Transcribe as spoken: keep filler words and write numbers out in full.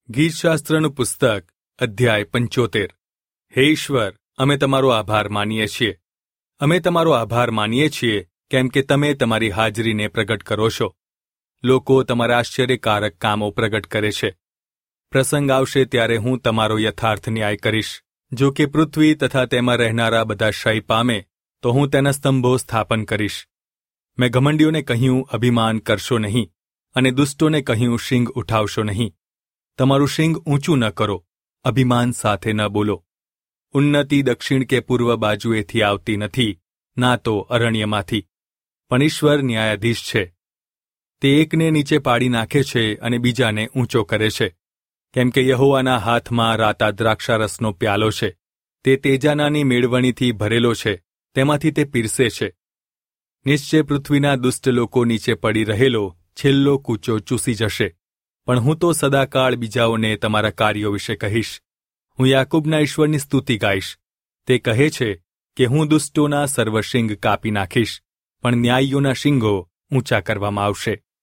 ગીતશાસ્ત્રનું પુસ્તક અધ્યાય પંચોતેર. હે ઈશ્વર, અમે તમારો આભાર માનીએ છીએ. અમે તમારો આભાર માનીએ છીએ કેમ કે તમે તમારી હાજરીને પ્રગટ કરો છો. લોકો તમારા આશ્ચર્યકારક કામો પ્રગટ કરે છે. પ્રસંગ આવશે ત્યારે હું તમારો યથાર્થ ન્યાય કરીશ. જો કે પૃથ્વી તથા તેમાં રહેનારા બધા ક્ષય પામે તો હું તેના સ્તંભો સ્થાપન કરીશ. મેં ઘમંડીઓને કહ્યું, અભિમાન કરશો નહીં, અને દુષ્ટોને કહ્યું, શીંગ ઉઠાવશો નહીં. તમારું શીંગ ઊંચું ન કરો, અભિમાન સાથે ન બોલો. ઉન્નતિ દક્ષિણ કે પૂર્વ બાજુએથી આવતી નથી, ના તો અરણ્યમાંથી. પણ ઈશ્વર ન્યાયાધીશ છે. તે એકને નીચે પાડી નાખે છે અને બીજાને ઊંચો કરે છે. કેમ કે યહોવાના હાથમાં રાતા દ્રાક્ષારસનો પ્યાલો છે. તે તેજાનાની મેળવણીથી ભરેલો છે, તેમાંથી તે પીરસે છે. નિશ્ચય પૃથ્વીના દુષ્ટ લોકો નીચે પડી રહેલો છેલ્લો કૂચો ચૂસી જશે. પણ હું તો સદાકાળ બીજાઓને તમારા કાર્યો વિશે કહીશ. હું યાકૂબના ઈશ્વરની સ્તુતિ ગાઈશ. તે કહે છે કે હું દુષ્ટોના સર્વ શીંગ કાપી નાખીશ, પણ ન્યાયીઓના શીંગો ઊંચા કરવામાં આવશે.